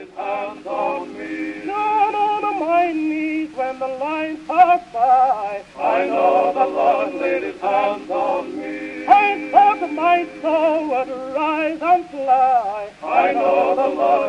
his hands on me. Down on my knees when the lines pass by, I know the Lord laid his hands on me. I thought my soul would rise and fly. I know the Lord